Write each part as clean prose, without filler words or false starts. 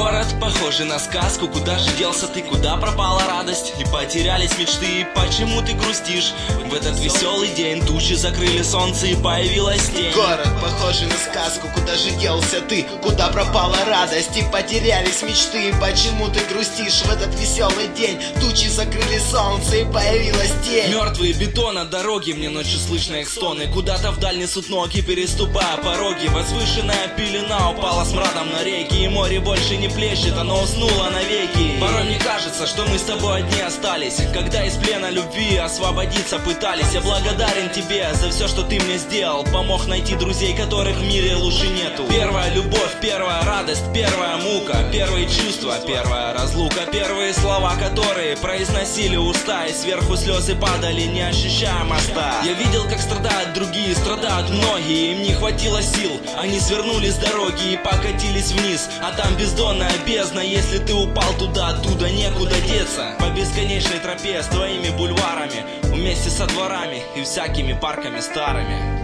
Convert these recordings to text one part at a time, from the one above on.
Город, похожий на сказку. Куда же делся ты, куда пропала радость? И потерялись мечты, почему ты грустишь? В этот веселый день тучи закрыли солнце и появилась тень. Город, похожий на сказку. Куда же делся ты, куда пропала радость? И потерялись мечты, почему ты грустишь? В этот веселый день тучи закрыли солнце и появилась тень. Мертвые бетона дороги, мне ночью слышно их стоны. Куда-то вдаль несут ноги, переступая пороги. Возвышенная пелена упала смрадом на реки, и море больше не плещет, оно уснуло навеки. Порой мне кажется, что мы с тобой одни остались, когда из плена любви освободиться пытались. Я благодарен тебе за все, что ты мне сделал. Помог найти друзей, которых в мире лучше нету. Первая любовь, первая радость, первая мука, первые чувства, первая разлука, первые слова, которые произносили уста, и сверху слезы падали, не ощущая моста. Я видел, как страдают другие, страдают многие, им не хватило сил, они свернули с дороги и покатились вниз. А там бездонная бездна, если ты упал туда, оттуда некуда деться. По бесконечной тропе с твоими бульварами, вместе со дворами и всякими парками старыми.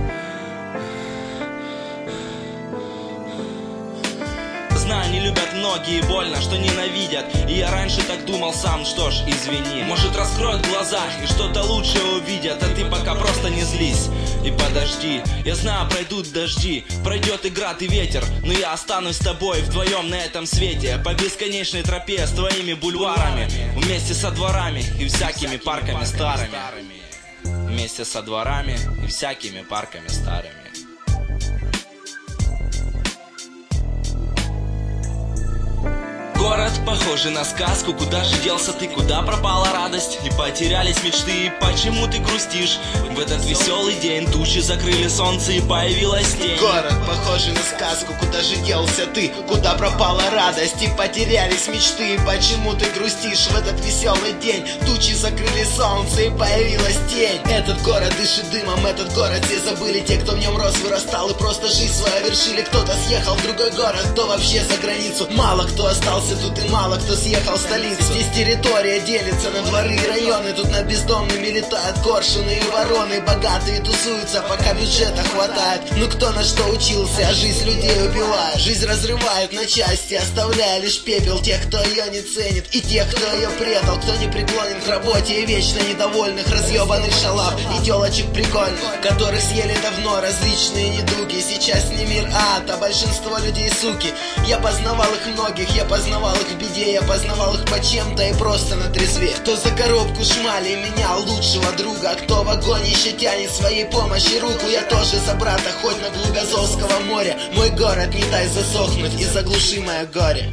Знаю, не любят многие, больно, что ненавидят. И я раньше так думал сам, что ж, извини. Может, раскроют глаза и что-то лучшее увидят, а ты пока просто не злись и подожди. Я знаю, пройдут дожди, пройдет и град, и ветер, но я останусь с тобой вдвоем на этом свете. По бесконечной тропе с твоими бульварами, вместе со дворами и всякими парками старыми. Вместе со дворами и всякими парками старыми. Город, похожий на сказку. Куда же делся ты, куда пропала радость? И потерялись мечты, почему ты грустишь? В этот веселый день тучи закрыли солнце и появилась тень. Город, похожий на сказку. Куда же делся ты, куда пропала радость? И потерялись мечты, почему ты грустишь? В этот веселый день тучи закрыли солнце и появилась тень. Этот город дышит дымом, этот город все забыли. Те, кто в нем рос, вырастал и просто жизнь свою вершили. Кто-то съехал в другой город, кто вообще за границу. Мало кто остался тут и мало кто съехал в столицу. Здесь территория делится на дворы и районы. Тут над бездомными летают коршуны и вороны. Богатые тусуются, пока бюджета хватает. Ну кто на что учился, а жизнь людей убивает. Жизнь разрывает на части, оставляя лишь пепел тех, кто ее не ценит, и тех, кто ее предал. Кто не преклонен к работе и вечно недовольных, разъебанных шалав и телочек прикольных, которых съели давно различные недуги. Сейчас не мир ад, а большинство людей суки. Я познавал их многих, я познавал их в беде, я познавал их по чем-то и просто на трезве. Кто за коробку шмали менял лучшего друга, а кто в огонь еще тянет своей помощи руку. Я тоже за брата, хоть на глубь Азовского моря. Мой город, не дай засохнуть и заглуши мое горе.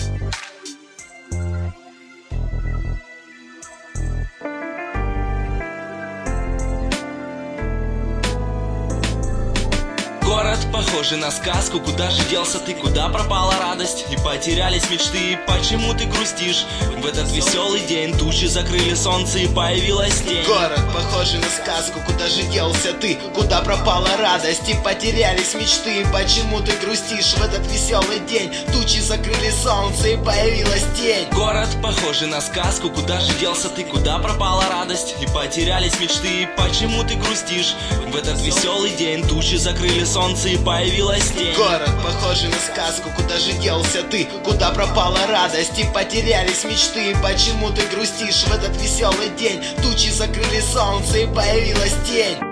Город, похожий на сказку. Куда же делся ты, куда пропала радость? И потерялись мечты, почему ты грустишь? В этот веселый день тучи закрыли солнце и появилась тень. Город, похожий на сказку. Куда же делся ты, куда пропала радость? И потерялись мечты, почему ты грустишь? В этот веселый день тучи закрыли солнце и появилась тень. Город, похожий на сказку. Куда же делся ты, куда пропала радость? И потерялись мечты, почему ты грустишь? В этот веселый день тучи закрыли солнце и появилась тень. Город, похожий на сказку. Куда же делся ты, куда пропала радость? И потерялись мечты, почему ты грустишь? В этот веселый день тучи закрыли солнце и появилась тень.